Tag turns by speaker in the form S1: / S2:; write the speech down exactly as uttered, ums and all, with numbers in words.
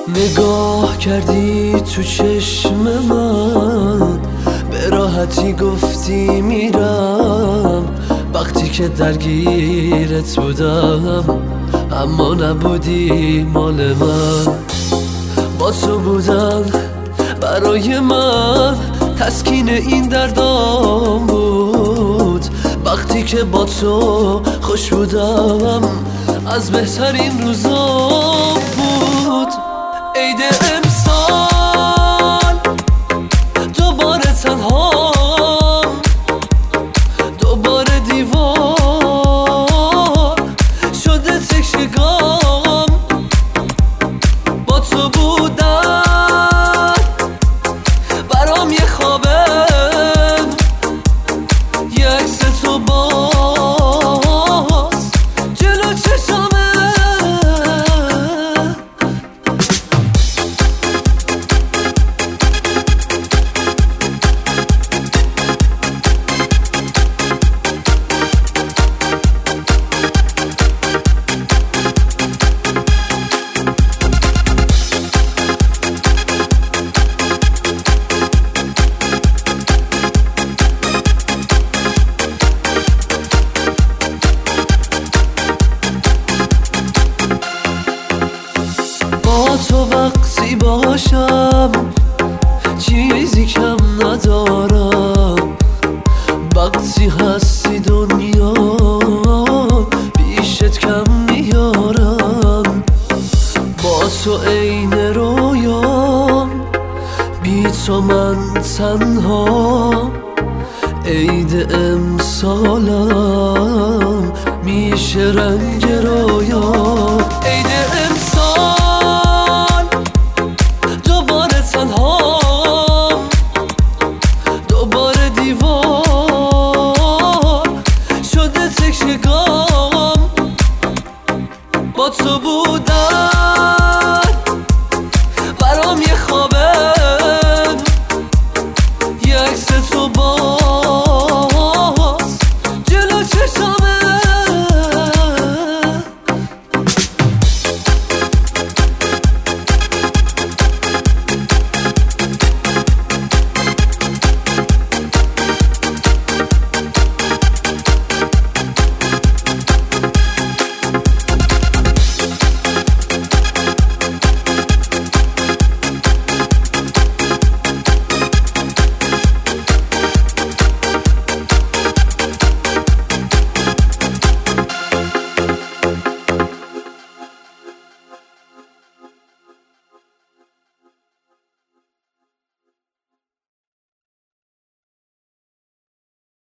S1: نگاه کردی تو چشم من، به راحتی گفتی میرم. وقتی که درگیرت بودم اما نبودی مال من. با تو بودن برای من تسکین این دردام بود. وقتی که با تو خوش بودم از بهترین روزام بود. عید امسال دوباره تنهام، دوباره دیوار شده تکشگام. با تو بودن برام یه خوابه، یه عکس تو باز جلو چشمه. با تو وقتی باشم چیزی کم ندارم. وقتی هستی دنیا پیشت کم میارم. با تو عین رویام، بی تو من تنها. عید امسالم میشه رنگ رویام.